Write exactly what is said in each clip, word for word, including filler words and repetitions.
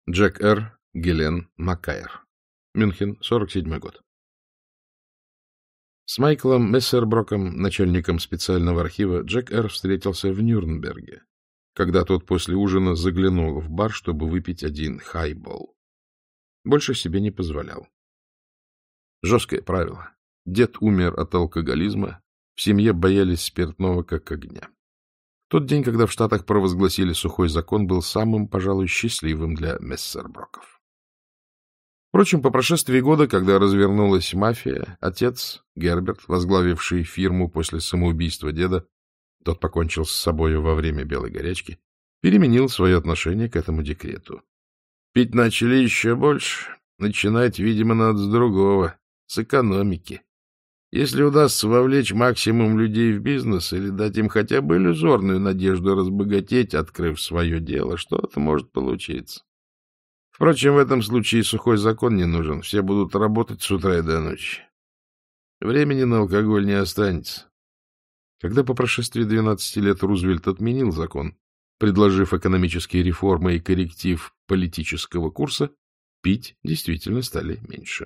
Джек Р. Гелен Маккайр. Мюнхен, сорок седьмой год. С Майклом Мессерброком, начальником специального архива, Джек Р. встретился в Нюрнберге, когда тот после ужина заглянул в бар, чтобы выпить один хайбол. Больше себе не позволял. Жесткое правило. Дед умер от алкоголизма, в семье боялись спиртного как огня. Тот день, когда в Штатах провозгласили сухой закон, был самым, пожалуй, счастливым для Мессерброков. Впрочем, по прошествии года, когда развернулась мафия, отец, Герберт, возглавивший фирму после самоубийства деда, тот покончил с собою во время белой горячки, переменил свое отношение к этому декрету. Пить начали еще больше. Начинать, видимо, надо с другого, с экономики. Если удастся вовлечь максимум людей в бизнес или дать им хотя бы иллюзорную надежду разбогатеть, открыв свое дело, что-то может получиться. Впрочем, в этом случае сухой закон не нужен. Все будут работать с утра и до ночи. Времени на алкоголь не останется. Когда по прошествии двенадцати лет Рузвельт отменил закон, предложив экономические реформы и корректив политического курса, пить действительно стали меньше.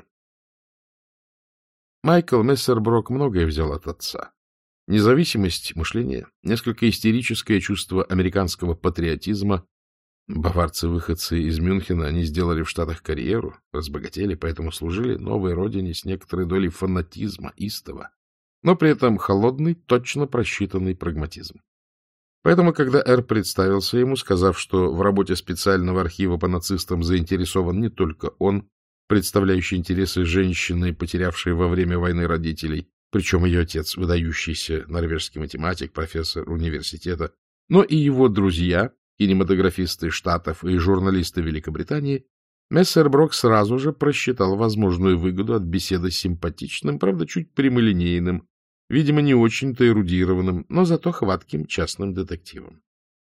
Майкл Мессерброк многое взял от отца. Независимость мышления, несколько истерическое чувство американского патриотизма. Баварцы-выходцы из Мюнхена, они сделали в Штатах карьеру, разбогатели, поэтому служили новой родине с некоторой долей фанатизма, истова, но при этом холодный, точно просчитанный прагматизм. Поэтому, когда Р. представился ему, сказав, что в работе специального архива по нацистам заинтересован не только он, представляющий интересы женщины, потерявшей во время войны родителей, причем ее отец, выдающийся норвежский математик, профессор университета, но и его друзья, кинематографисты Штатов и журналисты Великобритании, Мессерброк сразу же просчитал возможную выгоду от беседы с симпатичным, правда, чуть прямолинейным, видимо, не очень-то эрудированным, но зато хватким частным детективом.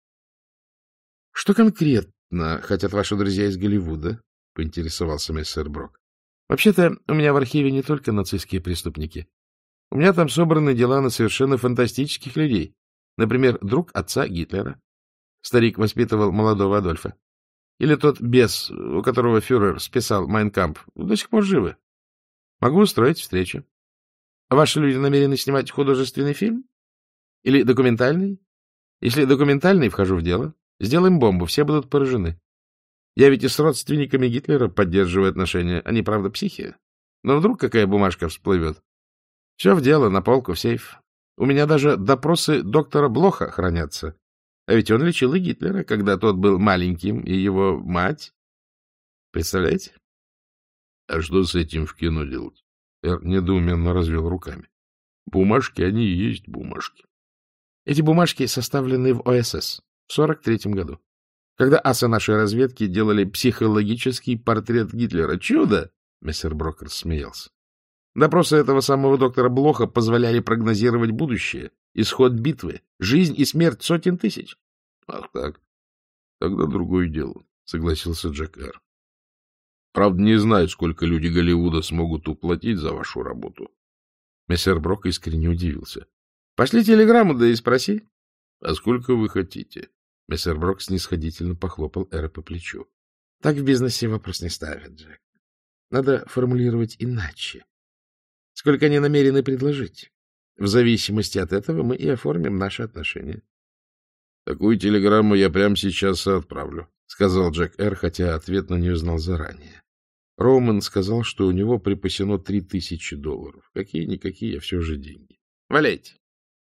— Что конкретно хотят ваши друзья из Голливуда? — поинтересовался Мессерброк. — Вообще-то у меня в архиве не только нацистские преступники. У меня там собраны дела на совершенно фантастических людей. Например, друг отца Гитлера. Старик воспитывал молодого Адольфа. Или тот бес, у которого фюрер списал «Майн кампф», до сих пор живы. Могу устроить встречу. Ваши люди намерены снимать художественный фильм? Или документальный? Если документальный, вхожу в дело. Сделаем бомбу, все будут поражены. Я ведь и с родственниками Гитлера поддерживаю отношения. Они, правда, психи. Но вдруг какая бумажка всплывет? Все в дело, на полку, в сейф. У меня даже допросы доктора Блоха хранятся. А ведь он лечил и Гитлера, когда тот был маленьким, и его мать. Представляете? — А что с этим в кино делать? Эр недоуменно развел руками. Бумажки, они и есть бумажки. Эти бумажки составлены в О Эс Эс в сорок третьем году, когда асы нашей разведки делали психологический портрет Гитлера. Чудо! Мессерброк рассмеялся. Допросы этого самого доктора Блоха позволяли прогнозировать будущее, исход битвы, жизнь и смерть сотен тысяч. — Ах так, тогда другое дело, — согласился Джек Р. Правда, не знаю, сколько люди Голливуда смогут уплатить за вашу работу. Мессерброк искренне удивился. — Пошли телеграмму, да и спроси. — А сколько вы хотите? Мессерброк снисходительно похлопал Эра по плечу. — Так в бизнесе вопрос не ставят, Джек. Надо формулировать иначе. Сколько они намерены предложить? В зависимости от этого мы и оформим наши отношения. — Такую телеграмму я прямо сейчас отправлю, — сказал Джек Р., хотя ответ на нее знал заранее. Роуман сказал, что у него припасено три тысячи долларов. Какие-никакие, а все же деньги. — Валяйте.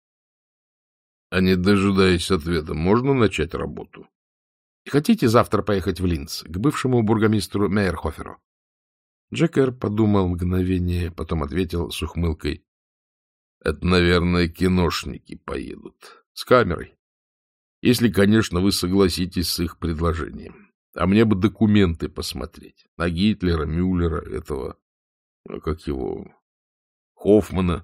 — А не дожидаясь ответа, можно начать работу? — Хотите завтра поехать в Линц, к бывшему бургомистру Мейерхоферу? Джек Р. подумал мгновение, потом ответил с ухмылкой. — Это, наверное, киношники поедут. С камерой. Если, конечно, вы согласитесь с их предложением. А мне бы документы посмотреть. На Гитлера, Мюллера, этого, как его, Хоффмана.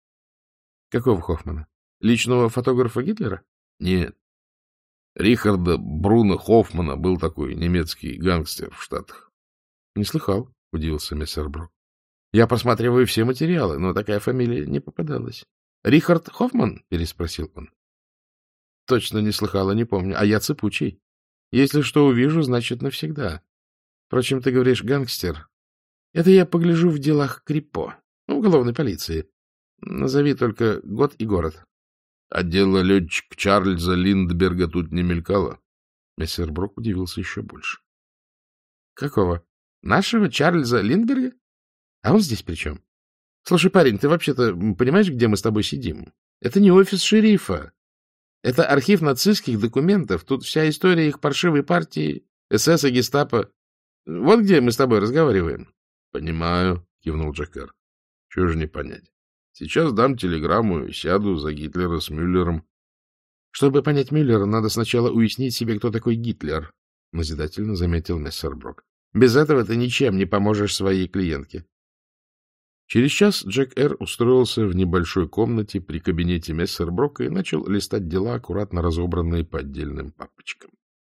— Какого Хоффмана? Личного фотографа Гитлера? — Нет. Рихарда Бруно Хоффмана был такой немецкий гангстер в Штатах. — Не слыхал, — удивился Мессерброк. — Я просматриваю все материалы, но такая фамилия не попадалась. — Рихард Хоффман? — переспросил он. — Точно не слыхала, не помню. А я цепучий. Если что увижу, значит навсегда. Впрочем, ты говоришь гангстер. Это я погляжу в делах Крипо, ну, уголовной полиции. Назови только год и город. А дело летчика Чарльза Линдберга тут не мелькало? Мессер Брок удивился еще больше. — Какого? Нашего Чарльза Линдберга? А он здесь при чем? Слушай, парень, ты вообще-то понимаешь, где мы с тобой сидим? Это не офис шерифа. Это архив нацистских документов. Тут вся история их паршивой партии, эс эс и гестапо. Вот где мы с тобой разговариваем. — Понимаю, — кивнул Джекер. — Чего же не понять? Сейчас дам телеграмму и сяду за Гитлера с Мюллером. — Чтобы понять Мюллера, надо сначала уяснить себе, кто такой Гитлер, — назидательно заметил мессер Брок. — Без этого ты ничем не поможешь своей клиентке. Через час Джек Р. устроился в небольшой комнате при кабинете мессер Брока и начал листать дела, аккуратно разобранные по отдельным папочкам.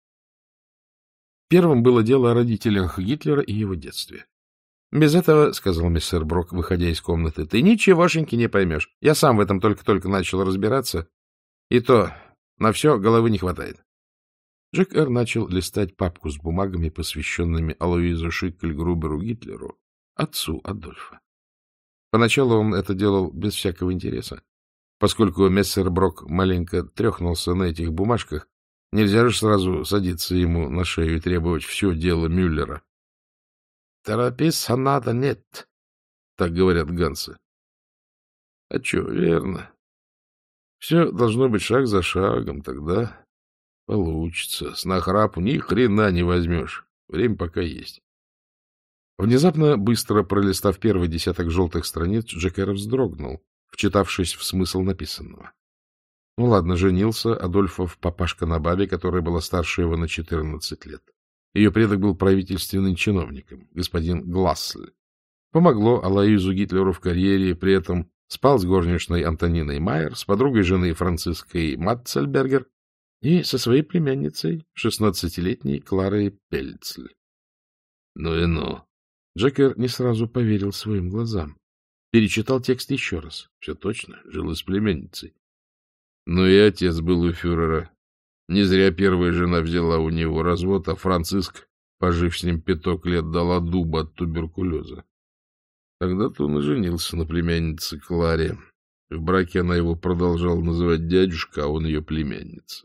Первым было дело о родителях Гитлера и его детстве. — Без этого, — сказал мистер Брок, выходя из комнаты, — ты ничегошеньки не поймешь. Я сам в этом только-только начал разбираться. И то на все головы не хватает. Джек Р. начал листать папку с бумагами, посвященными Алоизу Шиккельгруберу Гитлеру, отцу Адольфа. Поначалу он это делал без всякого интереса. Поскольку мессер Брок маленько трехнулся на этих бумажках, нельзя же сразу садиться ему на шею и требовать все дело Мюллера. — Торопиться надо, нет, — так говорят ганцы. — А что, верно. Все должно быть шаг за шагом, тогда получится. С нахрапу ни хрена не возьмешь. Время пока есть. Внезапно, быстро пролистав первый десяток желтых страниц, Джекер вздрогнул, вчитавшись в смысл написанного. Ну ладно, женился Адольфов папашка на бабе, которая была старше его на четырнадцать лет. Ее предок был правительственным чиновником, господин Глассель. Помогло Алоизу Гитлеру в карьере, при этом спал с горничной Антониной Майер, с подругой жены Франциской Матцельбергер и со своей племянницей, шестнадцатилетней Кларой Пельцль. Ну и ну. Джекер не сразу поверил своим глазам. Перечитал текст еще раз. Все точно, жил и с племянницей. Ну и отец был у фюрера. Не зря первая жена взяла у него развод, а Франциск, пожив с ним пяток лет, дала дуба от туберкулеза. Тогда-то он и женился на племяннице Кларе. В браке она его продолжала называть дядюшка, а он ее племянница.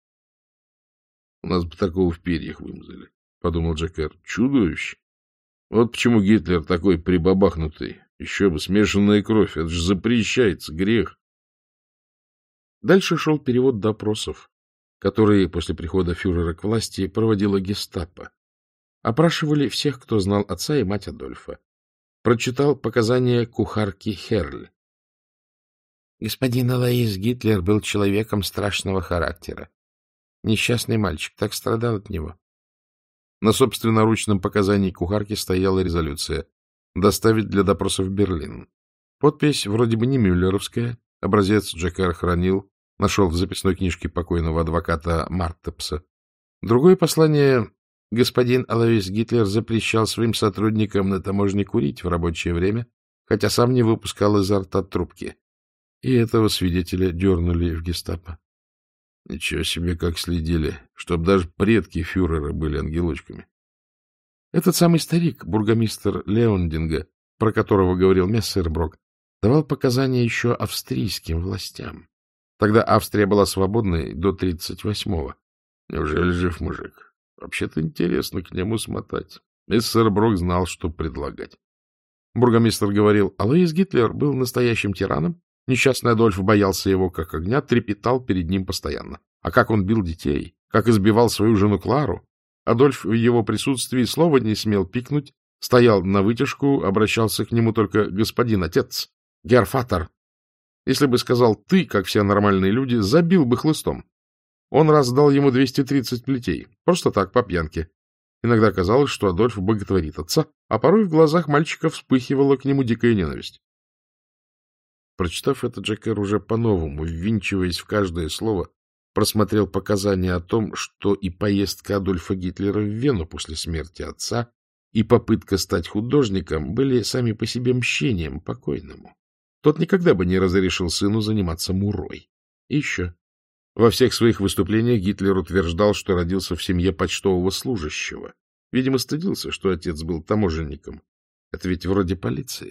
— У нас бы такого в перьях вымазали, — подумал Джекер. — Чудовище! Вот почему Гитлер такой прибабахнутый. Еще бы, смешанная кровь, это же запрещается, грех. Дальше шел перевод допросов, которые после прихода фюрера к власти проводила гестапо. Опрашивали всех, кто знал отца и мать Адольфа. Прочитал показания кухарки Херль. Господин Алоиз Гитлер был человеком страшного характера. Несчастный мальчик, так страдал от него. На собственноручном показании кухарки стояла резолюция «Доставить для допроса в Берлин». Подпись вроде бы не мюллеровская, образец Джекер хранил, нашел в записной книжке покойного адвоката Мартепса. Другое послание: господин Алоиз Гитлер запрещал своим сотрудникам на таможне курить в рабочее время, хотя сам не выпускал изо рта трубки. И этого свидетеля дернули в гестапо. Ничего себе, как следили, чтоб даже предки фюрера были ангелочками. Этот самый старик, бургомистр Леондинга, про которого говорил мессер Брок, давал показания еще австрийским властям. Тогда Австрия была свободной до тридцать восьмого. Неужели жив мужик? Вообще-то интересно к нему смотать. Мессер Брок знал, что предлагать. Бургомистр говорил, Алоиз Гитлер был настоящим тираном. Несчастный Адольф боялся его как огня, трепетал перед ним постоянно. А как он бил детей, как избивал свою жену Клару. Адольф в его присутствии слова не смел пикнуть, стоял на вытяжку, обращался к нему только господин отец, герфатер. Если бы сказал «ты», как все нормальные люди, забил бы хлыстом. Он раз дал ему двести тридцать плетей, просто так, по пьянке. Иногда казалось, что Адольф боготворит отца, а порой в глазах мальчика вспыхивала к нему дикая ненависть. Прочитав это, Джекер уже по-новому, ввинчиваясь в каждое слово, просмотрел показания о том, что и поездка Адольфа Гитлера в Вену после смерти отца, и попытка стать художником были сами по себе мщением покойному. Тот никогда бы не разрешил сыну заниматься мурой. И еще. Во всех своих выступлениях Гитлер утверждал, что родился в семье почтового служащего, Видимо, стыдился, что отец был таможенником. Это ведь вроде полиции.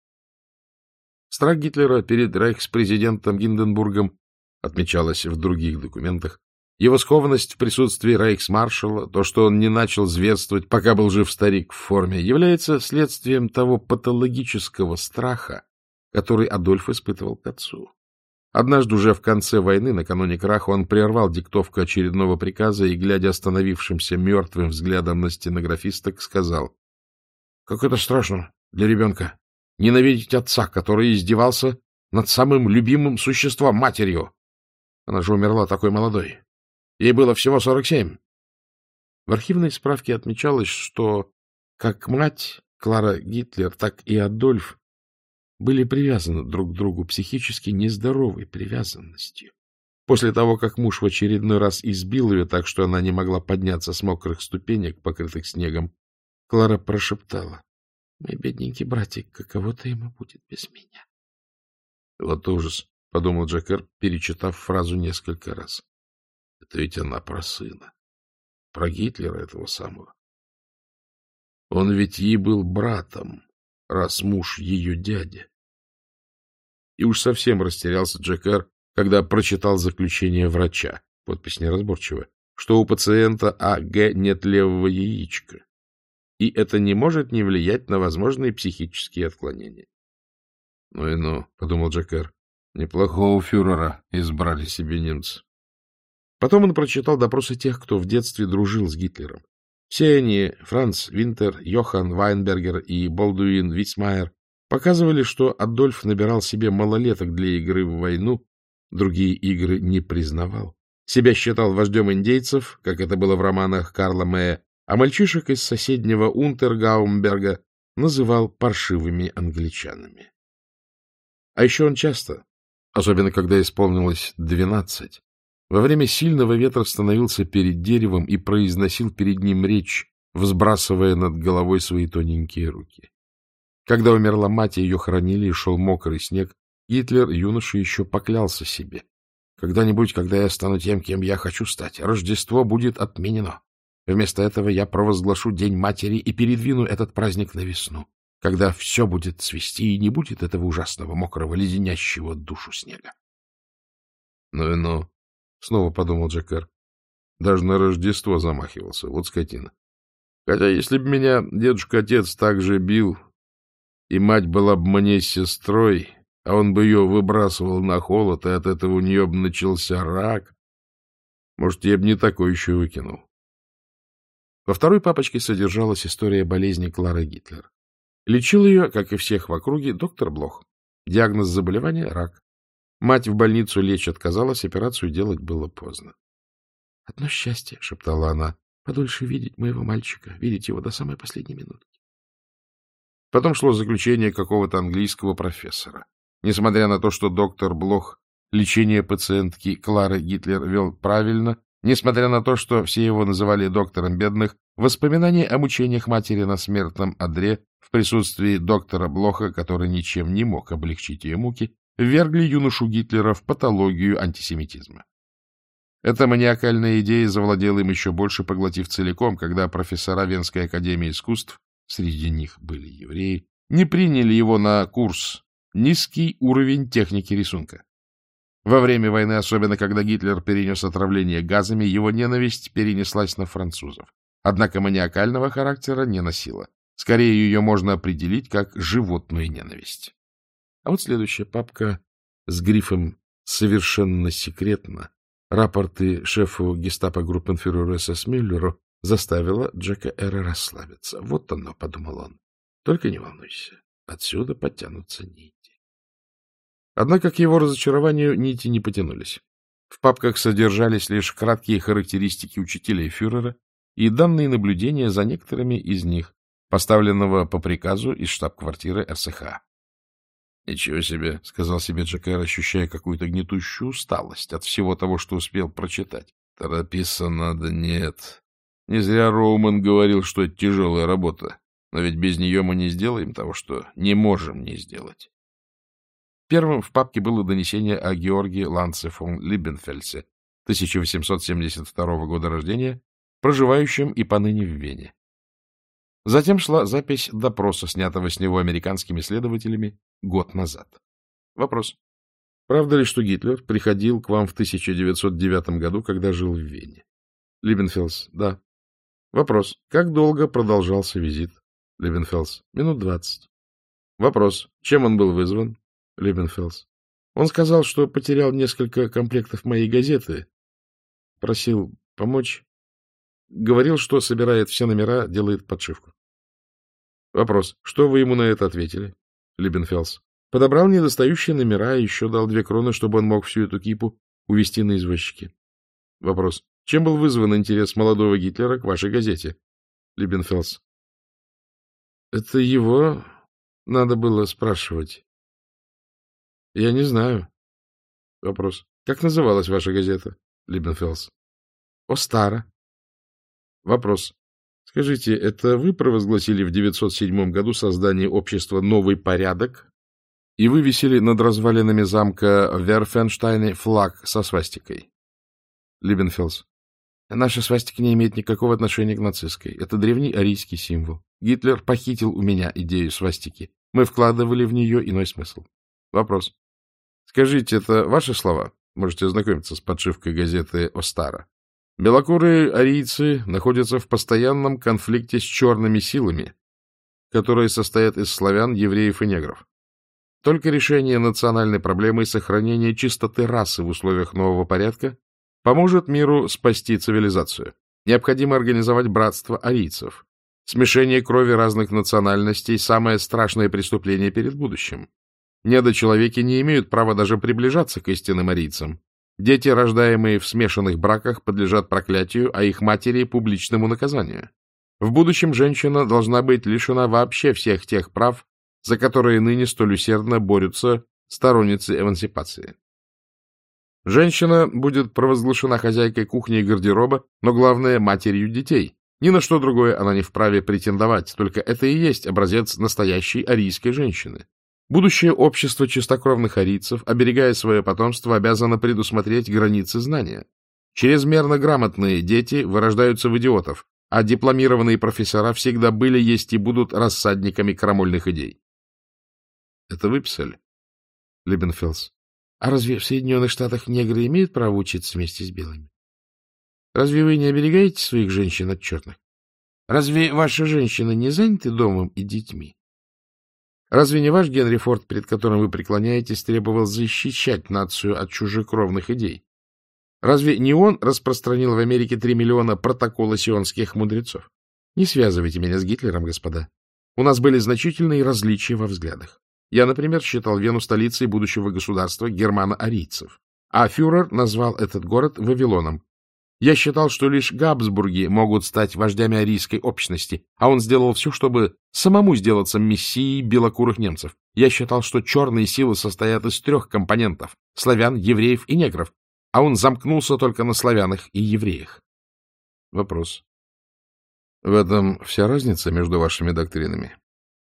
Страх Гитлера перед рейхспрезидентом Гинденбургом отмечалось в других документах. Его скованность в присутствии рейхсмаршала, то, что он не начал зверствовать, пока был жив старик в форме, является следствием того патологического страха, который Адольф испытывал к отцу. Однажды уже в конце войны, накануне краха, он прервал диктовку очередного приказа и, глядя остановившимся мертвым взглядом на стенографисток, сказал: — Как это страшно для ребенка — ненавидеть отца, который издевался над самым любимым существом, матерью. Она же умерла такой молодой. Ей было всего сорок семь. В архивной справке отмечалось, что как мать Клара Гитлер, так и Адольф были привязаны друг к другу психически нездоровой привязанностью. После того, как муж в очередной раз избил ее так, что она не могла подняться с мокрых ступенек, покрытых снегом, Клара прошептала: — Мой бедненький братик, каково-то ему будет без меня. — Вот ужас, — подумал Джекер, перечитав фразу несколько раз. Это ведь она про сына, про Гитлера этого самого. Он ведь ей был братом, раз муж ее дядя. И уж совсем растерялся Джекер, когда прочитал заключение врача, подпись неразборчивая, что у пациента А Г нет левого яичка, и это не может не влиять на возможные психические отклонения. — Ну и ну, — подумал Джекер, — неплохого фюрера избрали себе немцы. Потом он прочитал допросы тех, кто в детстве дружил с Гитлером. Все они, Франц Винтер, Йохан Вайнбергер и Болдуин Вицмайер, показывали, что Адольф набирал себе малолеток для игры в войну, другие игры не признавал. Себя считал вождем индейцев, как это было в романах Карла Мэя, а мальчишек из соседнего Унтергаумберга называл паршивыми англичанами. А еще он часто, особенно когда исполнилось двенадцать, во время сильного ветра становился перед деревом и произносил перед ним речь, взбрасывая над головой свои тоненькие руки. Когда умерла мать, ее хоронили, и шел мокрый снег, Гитлер, юноша, еще поклялся себе: «Когда-нибудь, когда я стану тем, кем я хочу стать, Рождество будет отменено. Вместо этого я провозглашу День матери и передвину этот праздник на весну, когда все будет цвести и не будет этого ужасного, мокрого, леденящего душу снега». Ну и ну, снова подумал Джекер, даже на Рождество замахивался, вот скотина. Хотя если бы меня дедушка-отец так же бил, и мать была бы мне сестрой, а он бы ее выбрасывал на холод, и от этого у нее бы начался рак, может, я бы не такой еще выкинул. Во второй папочке содержалась история болезни Клары Гитлер. Лечил ее, как и всех в округе, доктор Блох. Диагноз заболевания — рак. Мать в больницу лечь отказалась, операцию делать было поздно. — Одно счастье, — шептала она, — подольше видеть моего мальчика, видеть его до самой последней минутки. Потом шло заключение какого-то английского профессора. Несмотря на то, что доктор Блох лечение пациентки Клары Гитлер вел правильно, несмотря на то, что все его называли доктором бедных, воспоминания о мучениях матери на смертном одре в присутствии доктора Блоха, который ничем не мог облегчить ее муки, ввергли юношу Гитлера в патологию антисемитизма. Эта маниакальная идея завладела им еще больше, поглотив целиком, когда профессора Венской академии искусств, среди них были евреи, не приняли его на курс «Низкий уровень техники рисунка». Во время войны, особенно когда Гитлер перенес отравление газами, его ненависть перенеслась на французов. Однако маниакального характера не носила. Скорее, ее можно определить как животную ненависть. А вот следующая папка с грифом «Совершенно секретно» рапорты шефу гестапо-группенфюреру эс эс Мюллеру заставила Джека Эра расслабиться. Вот оно, — подумал он. Только не волнуйся, отсюда подтянутся нити. Однако к его разочарованию нити не потянулись. В папках содержались лишь краткие характеристики учителей фюрера и данные наблюдения за некоторыми из них, поставленного по приказу из штаб-квартиры эр эс ха. — Ничего себе, — сказал себе Джекер, ощущая какую-то гнетущую усталость от всего того, что успел прочитать. — Торопиться надо, нет. Не зря Роуман говорил, что это тяжелая работа, но ведь без нее мы не сделаем того, что не можем не сделать. Первым в папке было донесение о Георге Ланце фон Либенфельсе, тысяча восемьсот семьдесят второго года рождения, проживающем и поныне в Вене. Затем шла запись допроса, снятого с него американскими следователями год назад. Вопрос. Правда ли, что Гитлер приходил к вам в тысяча девятьсот девятом году, когда жил в Вене? Либенфелс. Да. Вопрос. Как долго продолжался визит? Либенфелс. Минут двадцать. Вопрос. Чем он был вызван? Либенфелс. Он сказал, что потерял несколько комплектов моей газеты. Просил помочь. Говорил, что собирает все номера, делает подшивку. Вопрос. Что вы ему на это ответили? Либенфелс. Подобрал недостающие номера и еще дал две кроны, чтобы он мог всю эту кипу увезти на извозчике. Вопрос. Чем был вызван интерес молодого Гитлера к вашей газете? Либенфелс. Это его надо было спрашивать. Я не знаю. Вопрос. Как называлась ваша газета? Либенфелс. Остара. Вопрос. Скажите, это вы провозгласили в девятьсот седьмом году создание общества «Новый порядок» и вывесили над развалинами замка в Верфенштайне флаг со свастикой? Либенфелс. Наша свастика не имеет никакого отношения к нацистской. Это древний арийский символ. Гитлер похитил у меня идею свастики. Мы вкладывали в нее иной смысл. Вопрос. Скажите, это ваши слова? Можете ознакомиться с подшивкой газеты «Остара». Белокурые арийцы находятся в постоянном конфликте с черными силами, которые состоят из славян, евреев и негров. Только решение национальной проблемы и сохранение чистоты расы в условиях нового порядка поможет миру спасти цивилизацию. Необходимо организовать братство арийцев. Смешение крови разных национальностей – самое страшное преступление перед будущим. Недочеловеки не имеют права даже приближаться к истинным арийцам. Дети, рождаемые в смешанных браках, подлежат проклятию, а их матери – публичному наказанию. В будущем женщина должна быть лишена вообще всех тех прав, за которые ныне столь усердно борются сторонницы эмансипации. Женщина будет провозглашена хозяйкой кухни и гардероба, но главное – матерью детей. Ни на что другое она не вправе претендовать, только это и есть образец настоящей арийской женщины. Будущее общество чистокровных арийцев, оберегая свое потомство, обязано предусмотреть границы знания. Чрезмерно грамотные дети вырождаются в идиотов, а дипломированные профессора всегда были, есть и будут рассадниками крамольных идей. Это вы писали? Либенфелс. А разве в Соединенных Штатах негры имеют право учиться вместе с белыми? Разве вы не оберегаете своих женщин от черных? Разве ваши женщины не заняты домом и детьми? Разве не ваш Генри Форд, перед которым вы преклоняетесь, требовал защищать нацию от чужекровных идей? Разве не он распространил в Америке три миллиона протокола сионских мудрецов? Не связывайте меня с Гитлером, господа. У нас были значительные различия во взглядах. Я, например, считал Вену столицей будущего государства германо-арийцев, а фюрер назвал этот город Вавилоном. Я считал, что лишь Габсбурги могут стать вождями арийской общности, а он сделал все, чтобы самому сделаться мессией белокурых немцев. Я считал, что черные силы состоят из трех компонентов – славян, евреев и негров, а он замкнулся только на славянах и евреях. Вопрос. В этом вся разница между вашими доктринами?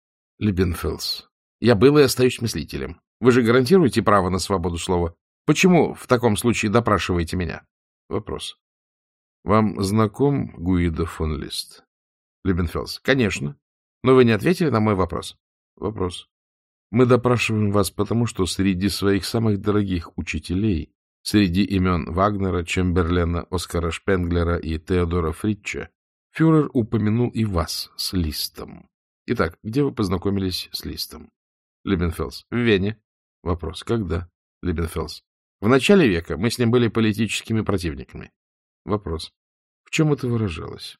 Либенфелс. Я был и остаюсь мыслителем. Вы же гарантируете право на свободу слова? Почему в таком случае допрашиваете меня? Вопрос. Вам знаком Гуидо фон Лист? Либенфелс. Конечно. Но вы не ответили на мой вопрос. Вопрос. Мы допрашиваем вас потому, что среди своих самых дорогих учителей, среди имен Вагнера, Чемберлена, Оскара Шпенглера и Теодора Фритча, фюрер упомянул и вас с Листом. Итак, где вы познакомились с Листом? Либенфелс. В Вене. Вопрос. Когда? Либенфелс. В начале века мы с ним были политическими противниками. Вопрос. В чем это выражалось?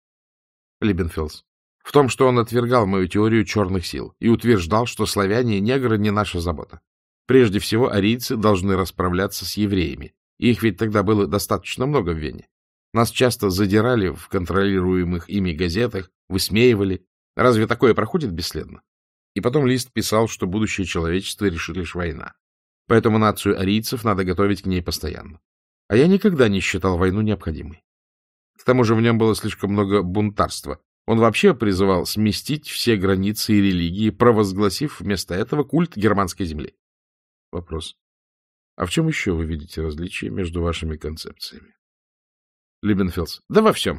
Либенфелс. В том, что он отвергал мою теорию черных сил и утверждал, что славяне и негры не наша забота. Прежде всего, арийцы должны расправляться с евреями. Их ведь тогда было достаточно много в Вене. Нас часто задирали в контролируемых ими газетах, высмеивали. Разве такое проходит бесследно? И потом Лист писал, что будущее человечества решит лишь война. Поэтому нацию арийцев надо готовить к ней постоянно. А я никогда не считал войну необходимой. К тому же в нем было слишком много бунтарства. Он вообще призывал сместить все границы и религии, провозгласив вместо этого культ германской земли. Вопрос. А в чем еще вы видите различия между вашими концепциями? Либенфелс. Да во всем.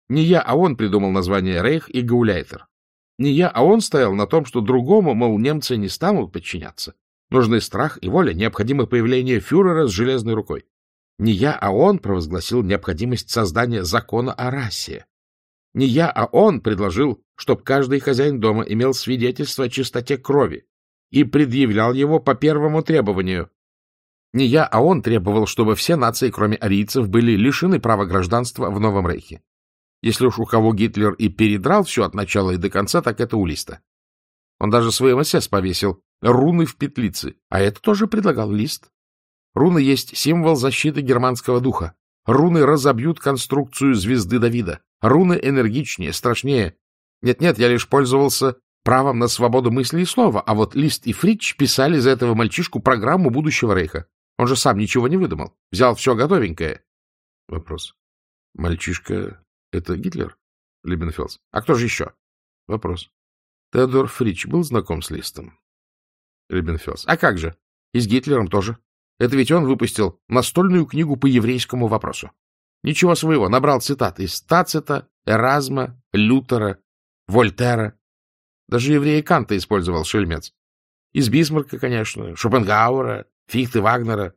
Не я, а он придумал название Рейх и Гауляйтер. Не я, а он стоял на том, что другому, мол, немцы не станут подчиняться. Нужны страх и воля, необходимо появление фюрера с железной рукой. Не я, а он провозгласил необходимость создания закона о расе. Не я, а он предложил, чтобы каждый хозяин дома имел свидетельство о чистоте крови и предъявлял его по первому требованию. Не я, а он требовал, чтобы все нации, кроме арийцев, были лишены права гражданства в Новом Рейхе. Если уж у кого Гитлер и передрал все от начала и до конца, так это у Листа. Он даже своим эсэс повесил руны в петлице, а это тоже предлагал Лист. Руны есть символ защиты германского духа. Руны разобьют конструкцию звезды Давида. Руны энергичнее, страшнее. Нет-нет, я лишь пользовался правом на свободу мысли и слова, а вот Лист и Фрич писали за этого мальчишку программу будущего Рейха. Он же сам ничего не выдумал. Взял все готовенькое. Вопрос. Мальчишка — это Гитлер? Либенфельс. А кто же еще? Вопрос. Теодор Фрич был знаком с Листом? Либенфельс. А как же? И с Гитлером тоже. Это ведь он выпустил настольную книгу по еврейскому вопросу. Ничего своего, набрал цитат из Тацита, Эразма, Лютера, Вольтера. Даже еврея Канта использовал, шельмец. Из Бисмарка, конечно, Шопенгауэра, Фихте, Вагнера.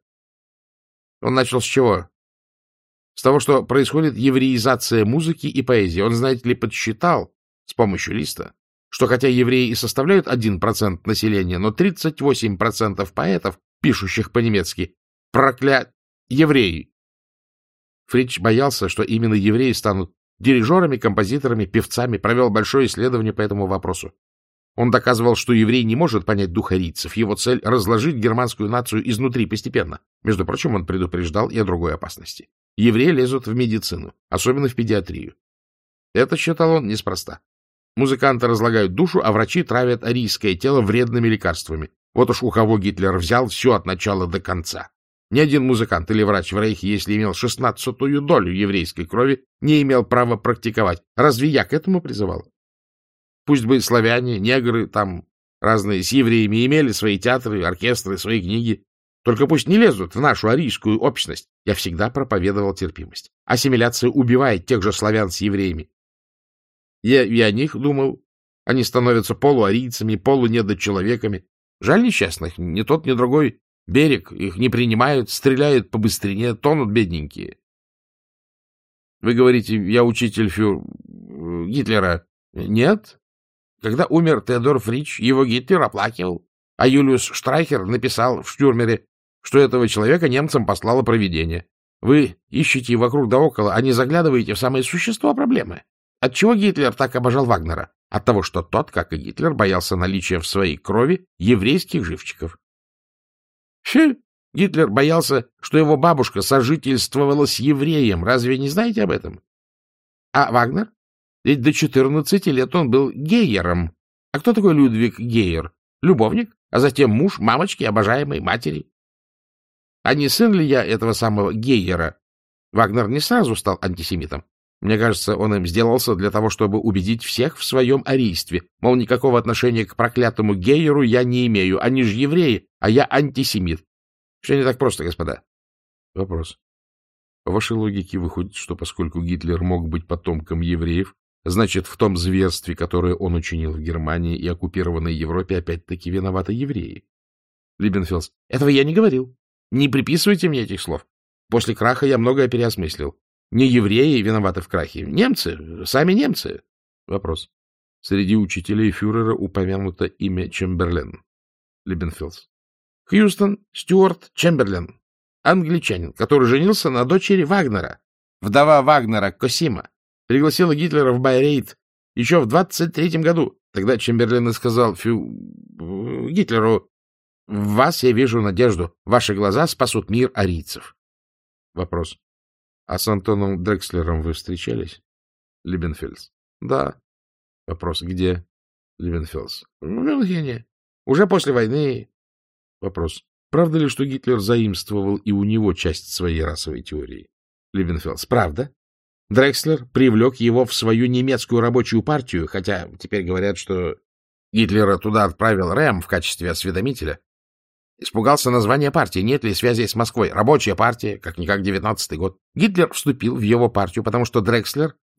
Он начал с чего? С того, что происходит евреизация музыки и поэзии. Он, знаете ли, подсчитал с помощью Листа, что хотя евреи и составляют один процент населения, но тридцать восемь процентов поэтов, пишущих по-немецки, прокля... евреи. Фрич боялся, что именно евреи станут дирижерами, композиторами, певцами, провел большое исследование по этому вопросу. Он доказывал, что еврей не может понять дух арийцев. Его цель — разложить германскую нацию изнутри постепенно. Между прочим, он предупреждал и о другой опасности. Евреи лезут в медицину, особенно в педиатрию. Это, считал он, неспроста. Музыканты разлагают душу, а врачи травят арийское тело вредными лекарствами. Вот уж у кого Гитлер взял все от начала до конца. Ни один музыкант или врач в Рейхе, если имел шестнадцатую долю еврейской крови, не имел права практиковать. Разве я к этому призывал? Пусть бы славяне, негры, там разные с евреями имели свои театры, оркестры, свои книги. Только пусть не лезут в нашу арийскую общность. Я всегда проповедовал терпимость. Ассимиляция убивает тех же славян с евреями. Я и о них думал. Они становятся полуарийцами, полунедочеловеками. Жаль несчастных, ни тот, ни другой берег. Их не принимают, стреляют по быстрине, тонут бедненькие. Вы говорите, я учитель фюр... Гитлера. Нет. Когда умер Теодор Фрич, его Гитлер оплакивал, а Юлиус Штрайхер написал в Штюрмере, что этого человека немцам послало провидение. Вы ищете вокруг да около, а не заглядываете в самое существо проблемы. Отчего Гитлер так обожал Вагнера? От того, что тот, как и Гитлер, боялся наличия в своей крови еврейских живчиков. Фу! Гитлер боялся, что его бабушка сожительствовала с евреем. Разве не знаете об этом? А Вагнер? Ведь до четырнадцати лет он был гейером. А кто такой Людвиг Гейер? Любовник, а затем муж мамочки, обожаемой матери. А не сын ли я этого самого Гейера? Вагнер не сразу стал антисемитом. Мне кажется, он им сделался для того, чтобы убедить всех в своем арийстве. Мол, никакого отношения к проклятому Гейеру я не имею. Они же евреи, а я антисемит. Все не так просто, господа. Вопрос. По вашей логике выходит, что поскольку Гитлер мог быть потомком евреев, значит, в том зверстве, которое он учинил в Германии и оккупированной Европе, опять-таки виноваты евреи. Либенфельс. Этого я не говорил. Не приписывайте мне этих слов. После краха я многое переосмыслил. Не евреи виноваты в крахе. Немцы, сами немцы. Вопрос. Среди учителей фюрера упомянуто имя Чемберлен. Либенфельс. Хьюстон Стюарт Чемберлен. Англичанин, который женился на дочери Вагнера. Вдова Вагнера Косима пригласила Гитлера в Байрейт еще в двадцать третьем году. Тогда Чемберлен и сказал фю... Гитлеру: «В вас я вижу надежду. Ваши глаза спасут мир арийцев». Вопрос. А с Антоном Дрекслером вы встречались? Либенфельс. Да. Вопрос. Где? Либенфельс. В Мюнхене. Уже после войны. Вопрос. Правда ли, что Гитлер заимствовал и у него часть своей расовой теории? Либенфельс. Правда. Дрекслер привлек его в свою немецкую рабочую партию, хотя теперь говорят, что Гитлера туда отправил Рэм в качестве осведомителя. Испугался названия партии, нет ли связей с Москвой. Рабочая партия, как-никак девятнадцатый год. Гитлер вступил в его партию, потому что Дрекслер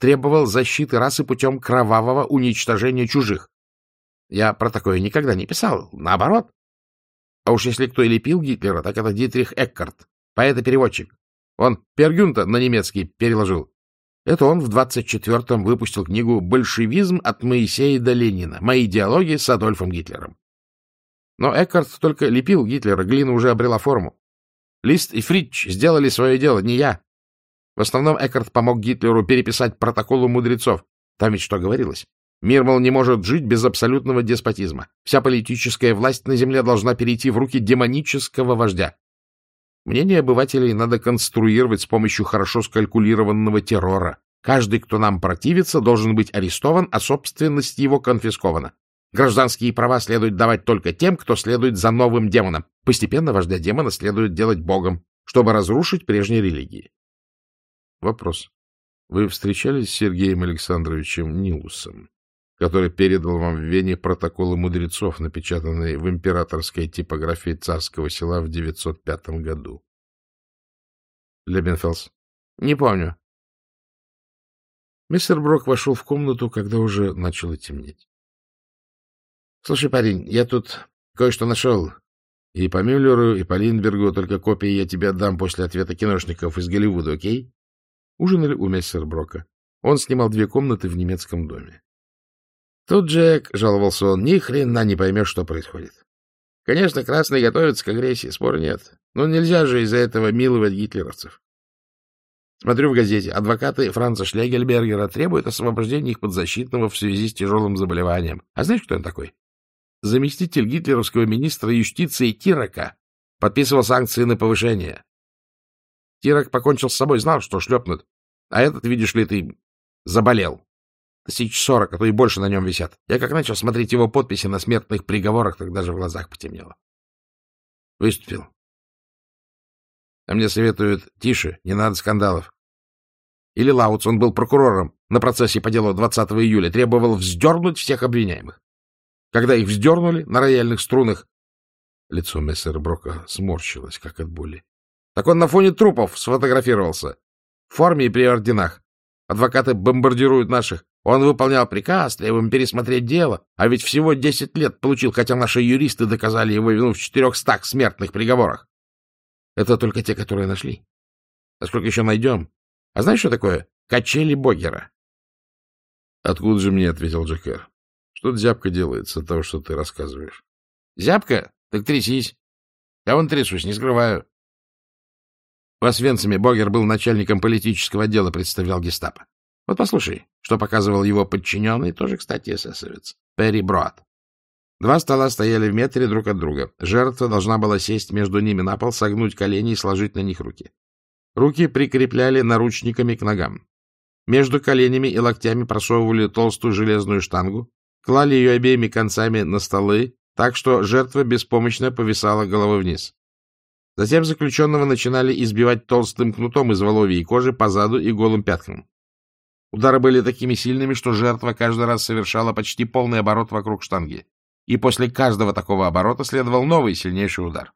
требовал защиты расы путем кровавого уничтожения чужих. Я про такое никогда не писал, наоборот. А уж если кто и лепил Гитлера, так это Дитрих Эккарт, поэт и переводчик. Он Пер Гюнта на немецкий переложил. Это он в двадцать четвёртом выпустил книгу «Большевизм от Моисея до Ленина. Мои диалоги с Адольфом Гитлером». Но Эккарт только лепил Гитлера, глина уже обрела форму. Лист и Фритч сделали свое дело, не я. В основном Эккарт помог Гитлеру переписать протоколы мудрецов. Там ведь что говорилось? Мир, мол, не может жить без абсолютного деспотизма. Вся политическая власть на земле должна перейти в руки демонического вождя. Мнение обывателей надо конструировать с помощью хорошо скалькулированного террора. Каждый, кто нам противится, должен быть арестован, а собственность его конфискована. Гражданские права следует давать только тем, кто следует за новым демоном. Постепенно вождя демона следует делать богом, чтобы разрушить прежние религии. Вопрос. Вы встречались с Сергеем Александровичем Нилусом, который передал вам в Вене протоколы мудрецов, напечатанные в императорской типографии Царского Села в девятьсот пятом году? Лебенфелс. Не помню. Мистер Брок вошел в комнату, когда уже начало темнеть. — Слушай, парень, я тут кое-что нашел. И по Мюллеру, и по Линдбергу, только копии я тебе отдам после ответа киношников из Голливуда, окей? Ужинали у мистера Брока. Он снимал две комнаты в немецком доме. Тут, Джек, — жаловался он, — ни хрена не поймешь, что происходит. Конечно, красные готовятся к агрессии, спора нет. Но нельзя же из-за этого миловать гитлеровцев. Смотрю в газете. Адвокаты Франца Шлегельбергера требуют освобождения их подзащитного в связи с тяжелым заболеванием. А знаешь, кто он такой? Заместитель гитлеровского министра юстиции Тирака подписывал санкции на повышение. Тирак покончил с собой, знал, что шлепнут. А этот, видишь ли, ты заболел. Тысяч сорок, а то и больше на нем висят. Я как начал смотреть его подписи на смертных приговорах, так даже в глазах потемнело. Выступил. А мне советуют, тише, не надо скандалов. Или Лауц, он был прокурором на процессе по делу двадцатого июля, требовал вздернуть всех обвиняемых. Когда их вздернули на рояльных струнах, лицо мессера Брока сморщилось, как от боли. Так он на фоне трупов сфотографировался. В форме и при орденах. Адвокаты бомбардируют наших. Он выполнял приказ, требуем пересмотреть дело. А ведь всего десять лет получил, хотя наши юристы доказали его вину в четырехстах смертных приговорах. Это только те, которые нашли. А сколько еще найдем? А знаешь, что такое качели Богера? — Откуда же мне, — ответил Джекер. — Что-то зябко делается от того, что ты рассказываешь. — Зябко? Так трясись. Я вон трясусь, не скрываю. В Освенциме Богер был начальником политического отдела, представлял гестапо. Вот послушай, что показывал его подчиненный, тоже, кстати, эсэсовец, Перри Броад. Два стола стояли в метре друг от друга. Жертва должна была сесть между ними на пол, согнуть колени и сложить на них руки. Руки прикрепляли наручниками к ногам. Между коленями и локтями просовывали толстую железную штангу, клали ее обеими концами на столы, так что жертва беспомощно повисала головой вниз. Затем заключенного начинали избивать толстым кнутом из воловьей кожи по заду и голым пяткам. Удары были такими сильными, что жертва каждый раз совершала почти полный оборот вокруг штанги. И после каждого такого оборота следовал новый сильнейший удар.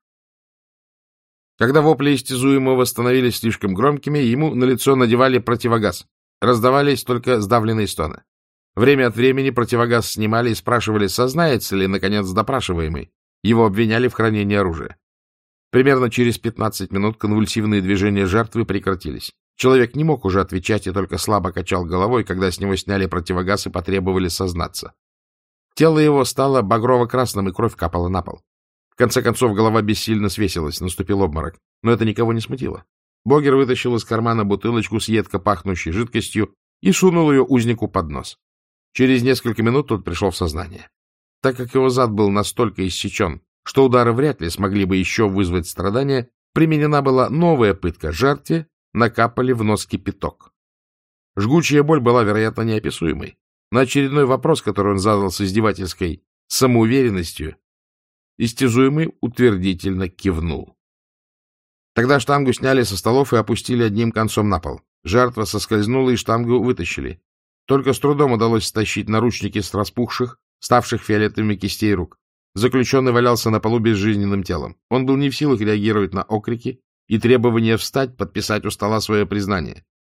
Когда вопли истязуемого становились слишком громкими, ему на лицо надевали противогаз. Раздавались только сдавленные стоны. Время от времени противогаз снимали и спрашивали, сознается ли, наконец, допрашиваемый. Его обвиняли в хранении оружия. Примерно через пятнадцать минут конвульсивные движения жертвы прекратились. Человек не мог уже отвечать и только слабо качал головой, когда с него сняли противогаз и потребовали сознаться. Тело его стало багрово-красным, и кровь капала на пол. В конце концов, голова бессильно свесилась, наступил обморок. Но это никого не смутило. Богер вытащил из кармана бутылочку с едко пахнущей жидкостью и сунул ее узнику под нос. Через несколько минут тот пришел в сознание. Так как его зад был настолько иссечен, что удары вряд ли смогли бы еще вызвать страдания, применена была новая пытка. Жертве накапали в нос кипяток. Жгучая боль была, вероятно, неописуемой. На очередной вопрос, который он задал с издевательской самоуверенностью, истязуемый утвердительно кивнул. Тогда штангу сняли со столов и опустили одним концом на пол. Жертва соскользнула, и штангу вытащили. Только с трудом удалось стащить наручники с распухших, ставших фиолетовыми кистей рук. Заключенный валялся на полу безжизненным телом. Он был не в силах реагировать на окрики и требования встать, подписать у стола свое признание.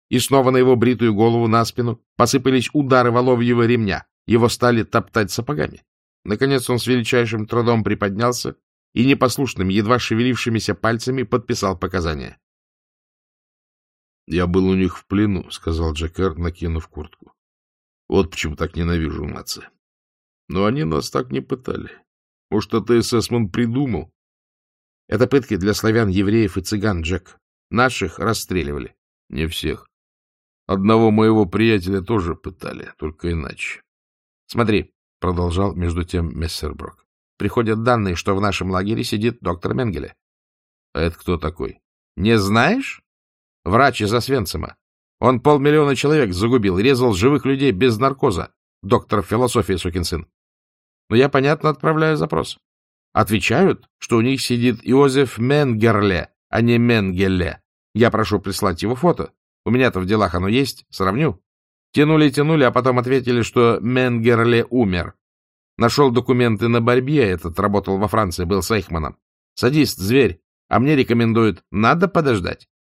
и снова на его бритую голову на спину посыпались удары воловьего ремня. Его стали топтать сапогами. Наконец он с величайшим трудом приподнялся и непослушными, едва шевелившимися пальцами подписал показания. — Я был у них в плену, — сказал Джекер, накинув куртку. — Вот почему так ненавижу нации. Но они нас так не пытали. Может, это эсэсман придумал? — Это пытки для славян, евреев и цыган, Джек. Наших расстреливали. — Не всех. Одного моего приятеля тоже пытали, только иначе. — Смотри, — продолжал между тем Мессерброк, — приходят данные, что в нашем лагере сидит доктор Менгеле. — А это кто такой? — Не знаешь? Врач из Освенцима. Он полмиллиона человек загубил, резал живых людей без наркоза. Доктор философии, сукин сын. Но я, понятно, отправляю запрос. Отвечают, что у них сидит Иозеф Менгерле, а не Менгеле. Я прошу прислать его фото. У меня-то в делах оно есть, сравню. Тянули-тянули, а потом ответили, что Менгерле умер. Нашел документы на борьбе, этот работал во Франции, был сайхманом. Садист, зверь, а мне рекомендуют, надо подождать.